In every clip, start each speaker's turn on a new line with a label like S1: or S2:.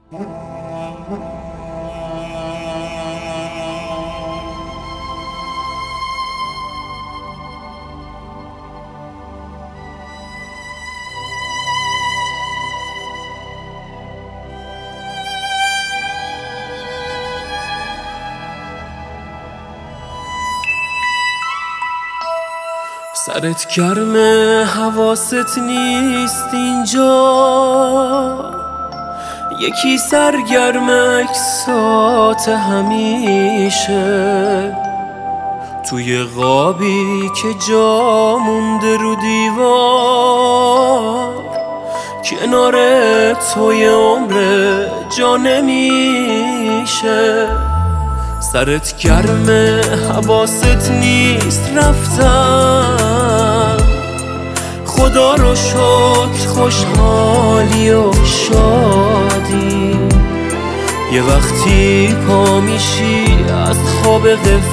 S1: سرت گرمه حواست نیست اینجا، یکی سرگرم اکسات همیشه، توی قابی که جا مونده رو دیوار، کنار توی عمر جا نمیشه. سرت گرمه حواست نیست رفتم، خدا رو شکر خوشحالی و شادی، یه وقتی پا میشی از خواب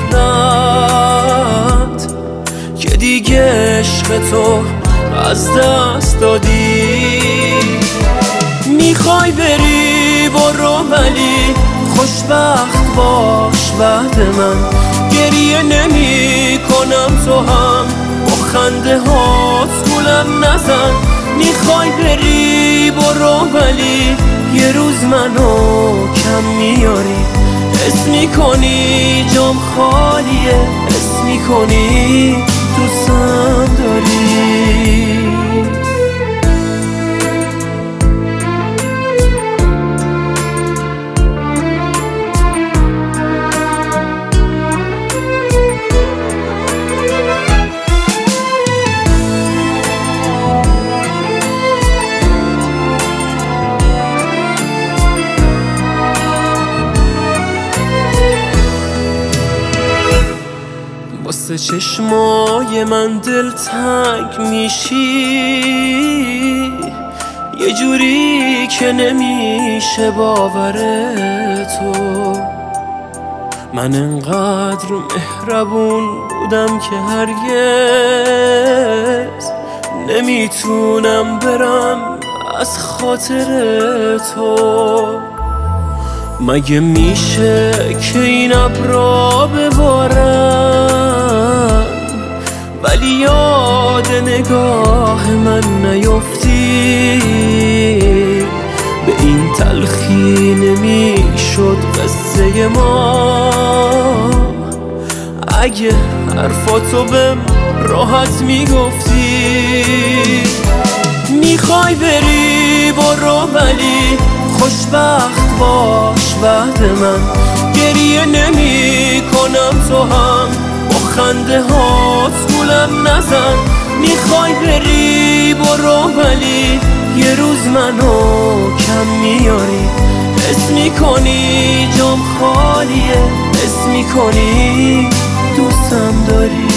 S1: غفلت که دیگه عشق تو از دست دادی. میخوای بری برو ولی خوشبخت باش بعد من، گریه نمی کنم تو هم با خنده هات گولم نزن. میخوای بری برو ولی یه روز منو کم میاری، حس میکنی جام خالیه، حس میکنی دوستم داری. واسه چشمای من دلتنگ میشی، یه جوری که نمیشه باور تو. من انقدر مهربون بودم که هرگز نمیتونم برم از خاطر تو. مگه میشه که این ابرا ببارن ولی یاد نگاه من نیفتی؟ به این تلخی نمیشد قصه ما اگه حرفاتو بهم راحت میگفتی. میخوای بری برو ولی خوشبخت باش بعد من، گریه نمی کنم تو هم با خنده هات گولم نزن. میخوای بری برو ولی یه روز منو کم میاری، حس میکنی جام خالیه، حس میکنی دوستم داری.